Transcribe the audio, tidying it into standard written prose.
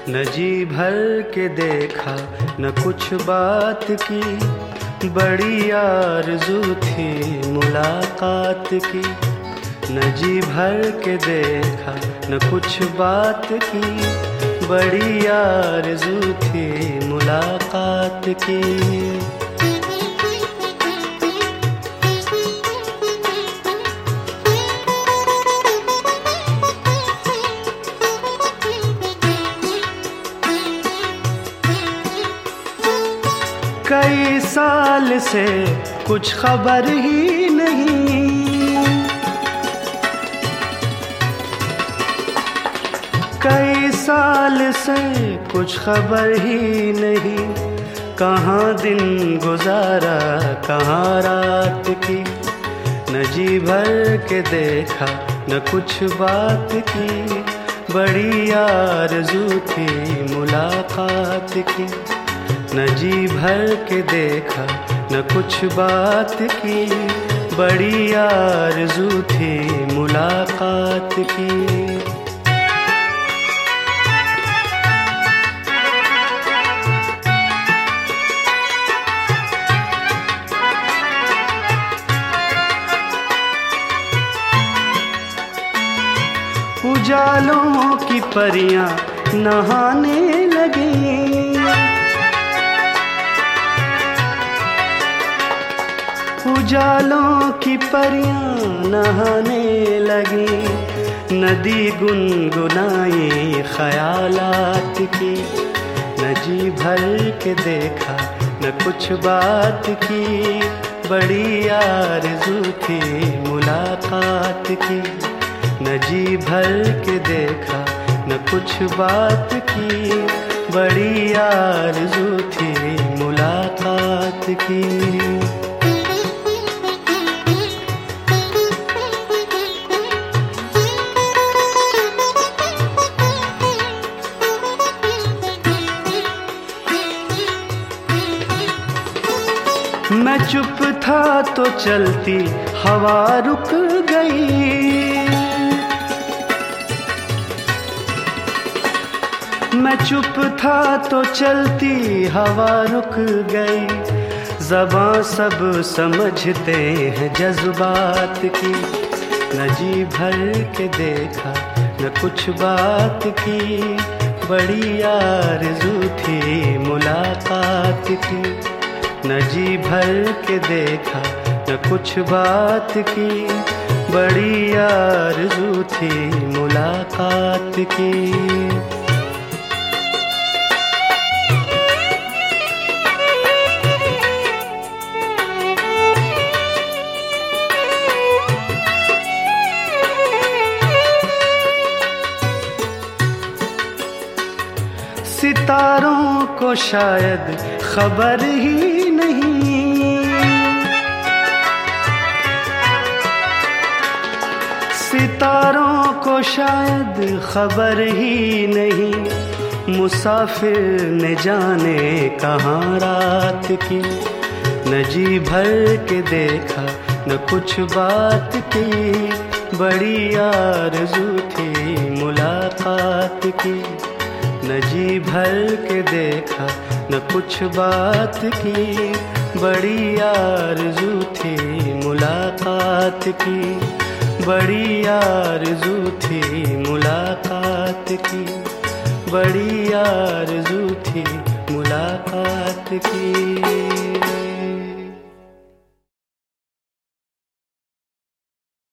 न जी भर के देखा न कुछ बात की, बड़ी आरज़ू थी मुलाकात की। न जी भर के देखा न कुछ बात की, बड़ी आरज़ू थी मुलाकात की। कई साल से कुछ खबर ही नहीं, कई साल से कुछ खबर ही नहीं। कहाँ दिन गुजारा कहाँ रात की, न जी भर के देखा न कुछ बात की, बड़ी आरज़ू थी मुलाकात की। न जी भर के देखा न कुछ बात की, बड़ी आरज़ू थी मुलाकात की। उजालों की परियां नहाने लगी, उजालों की परियां नहाने लगी। नदी गुनगुनाई ख्यालात की, न जी भर के देखा न कुछ बात की, बड़ी आरज़ू थी मुलाकात की। न जी भर के देखा न कुछ बात की, बड़ी आरज़ू थी मुलाकात की। मैं चुप था तो चलती हवा रुक गई, मैं चुप था तो चलती हवा रुक गई। ज़बां सब समझते हैं जज्बात की, न जी भर के देखा न कुछ बात की, बड़ी आरज़ू थी मुलाकात की। न जी भर के देखा न कुछ बात की, बड़ी आरज़ू थी मुलाकात की। सितारों को शायद खबर ही नहीं, सितारों को शायद खबर ही नहीं। मुसाफिर ने जाने कहाँ रात की, न जी भर के देखा न कुछ बात की, बड़ी आरज़ू थी मुलाकात की। न जी भर के देखा न कुछ बात की, बड़ी आरज़ू थी मुलाकात की, बड़ी आरज़ू थी मुलाकात की, बड़ी आरज़ू थी मुलाकात की।